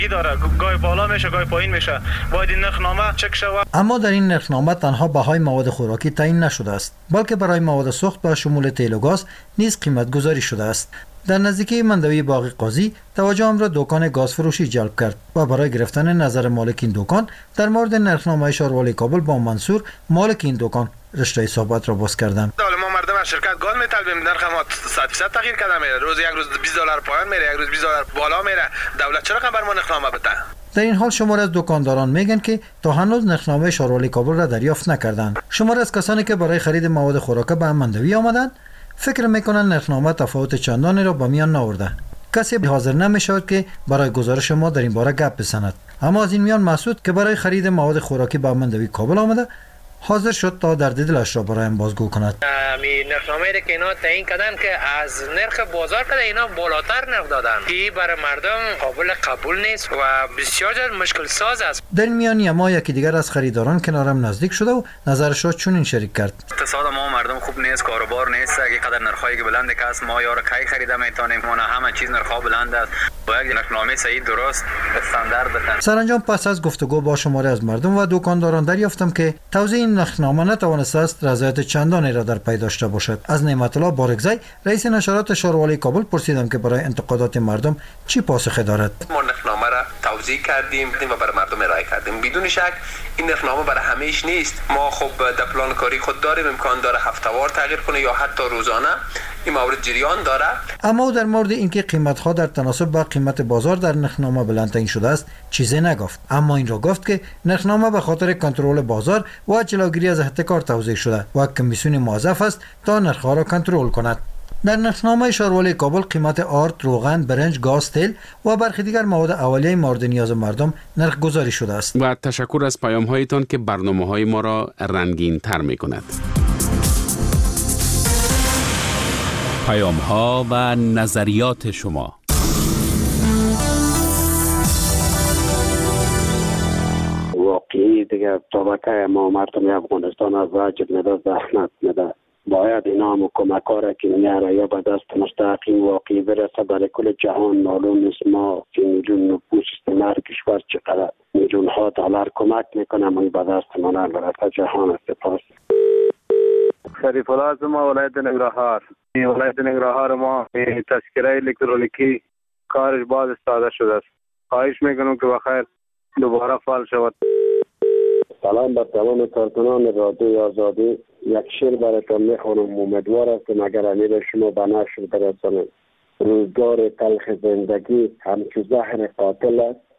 داره، گاهی بالا میشه گاهی پایین میشه. باید این نرخنامه چک شود. اما در این نرخنامه تنها بهای مواد خوراکی تعیین نشده است، بلکه برای مواد سوخت به شمول تیل و گاز نیز قیمت گذاری شده است. در نزدیکی مندوی باغ قاضی توجهم را دکان گاز فروشی جلب کرد و برای گرفتن نظر مالک این دکان در مورد نرخنامه شهروالی کابل با منصور مالک این دکان رشته صحبت را باز کردم. ما مردم از شرکت گاز میطلبیم، نرخ ما 100% تغییر کرده میره. روز یک روز $20 پایین میره، یک روز $20 بالا میره. دولت چرا بر ما نرخنامه بده؟ در این حال شمار از دکانداران میگن که تا هنوز نرخنامه شهروالی کابل را دریافت نکردند. شمار از کسانی که برای خرید مواد خوراک به مندوی آمدند فکر میکنن نرخنامه تفاوت چندانی را به میان نآورده. کسی حاضر نمیشود که برای گزارش ما در این باره گپ بزند. اما از این میان مسعود که برای خرید مواد خوراکی به مندوی کابل آمده حاضر شد تا درد دلش را برایم بازگو کند. می نرخنامه‌ای که اینا تعیین کردن که از نرخ بازار کرده اینا بالاتر نرخ دادن که برای مردم قابل قبول نیست و بسیار مشکل ساز است. در میان یما یکی دیگر از خریداران کنارم نزدیک شده و نظرش را چنین شریک کرد. اقتصاد ما مردم خوب نیست، کاروبار نیست، اگه قدر نرخایی که بلنده که است ما یارو کی خریده میتونیم، ما همه چیز نرخا بلند است. باید نرخنامه صحیح درست استاندارد بدن. سرانجام پس از گفتگو با شماری از مردم و دکانداران دریافتم که توزیع این نرخنامه نتوانسته است رضایت چندانی را در پی داشته باشد. از نعمت الله بارگزی رئیس نشرات شهروالی کابل پرسیدم که برای انتقادات مردم چی پاسخی دارد. ما نرخنامه را توزیع کردیم و برای مردم ارائه کردیم. بدون شک این نرخنامه برای همهش نیست. ما خب در پلان کاری خود داریم، امکان داره هفته‌وار تغییر کنه یا حتی روزانه. این مورد جریان داره. اما در مورد اینکه قیمت‌ها در تناسب با قیمت بازار در نرخنامه بلند تعیین شده است چیزی نگفت، اما این را گفت که نرخنامه به خاطر کنترل بازار و جلوگیری از احتکار توزیع شده و کمیسیون موظف است تا نرخ‌ها را کنترل کند. در نرخنامه شهروالی کابل قیمت آرد، روغن، برنج، گاز، تیل و برخی دیگر مواد اولیه مورد نیاز مردم نرخ گذاری شده است. و تشکر از پیام‌هایتان که برنامه‌های ما را رنگین‌تر می‌کند. پیام‌ها و نظریات شما. واقعی دیگه طبقه ما مردم افغانستان از وجد میده، زحمت میده. باید اینا هم کمک‌ها را که میاره یا به دست مستحقین واقعی برسه. برای کل جهان معلوم نیست ما 3 میلیون نفوس استعمار کشور چقدر میلیون ها دلار کمک میکنه ما به دست ما نرسه. جهان سپاس. شریف الله از ما ولایت ننگرهار. ولایت ننگرهار ما تذکره الکترونیکی کارش باز استفاده شده است. خواهش میکنم که بخیر دوباره فعال شود. سلام بر تمام کارکنان رادیوی آزادی. یک شعر براتون میخوانم. امیدوار هستم اگر امیر شما به نشر برسانید. روزگار تلخ زندگی همچو زهر قاتل است،